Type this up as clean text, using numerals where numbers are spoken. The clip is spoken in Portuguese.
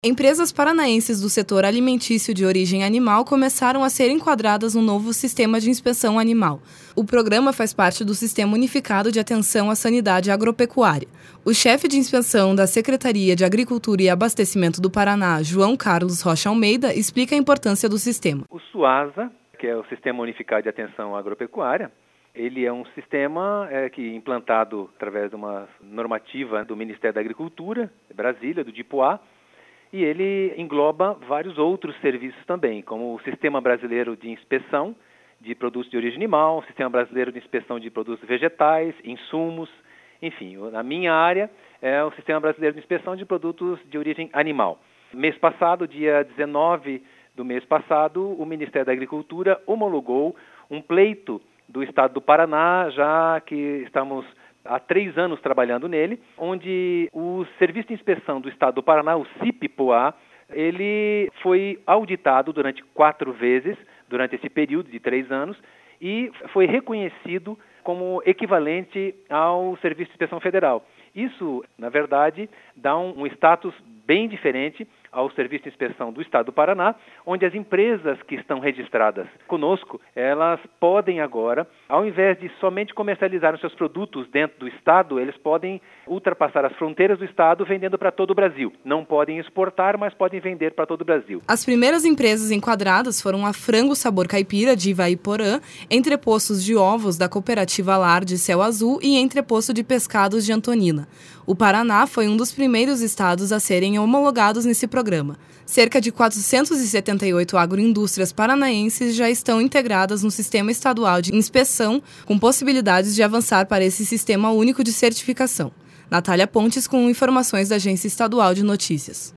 Empresas paranaenses do setor alimentício de origem animal começaram a ser enquadradas no novo Sistema de Inspeção Animal. O programa faz parte do Sistema Unificado de Atenção à Sanidade Agropecuária. O chefe de inspeção da Secretaria de Agricultura e Abastecimento do Paraná, João Carlos Rocha Almeida, explica a importância do sistema. O SUASA, que é o Sistema Unificado de Atenção Agropecuária, ele é um sistema que implantado através de uma normativa do Ministério da Agricultura, Brasília, do DIPOA, e ele engloba vários outros serviços também, como o Sistema Brasileiro de Inspeção de Produtos de Origem Animal, o Sistema Brasileiro de Inspeção de Produtos Vegetais, Insumos, enfim, na minha área é o Sistema Brasileiro de Inspeção de Produtos de Origem Animal. Mês passado, dia 19 do mês passado, o Ministério da Agricultura homologou um pleito do Estado do Paraná, já que estamos há 3 anos trabalhando nele, onde o Serviço de Inspeção do Estado do Paraná, o CIP-POA, ele foi auditado durante 4 vezes, durante esse período de 3 anos, e foi reconhecido como equivalente ao Serviço de Inspeção Federal. Isso, na verdade, dá um status bem diferente ao Serviço de Inspeção do Estado do Paraná, onde as empresas que estão registradas conosco, elas podem agora, ao invés de somente comercializar os seus produtos dentro do Estado, eles podem ultrapassar as fronteiras do Estado vendendo para todo o Brasil. Não podem exportar, mas podem vender para todo o Brasil. As primeiras empresas enquadradas foram a Frango Sabor Caipira, de Ivaiporã, Entrepostos de Ovos, da Cooperativa Lar, de Céu Azul, e Entreposto de Pescados, de Antonina. O Paraná foi um dos primeiros estados a serem homologados nesse programa. Cerca de 478 agroindústrias paranaenses já estão integradas no Sistema Estadual de Inspeção, com possibilidades de avançar para esse Sistema Único de Certificação. Natália Pontes, com informações da Agência Estadual de Notícias.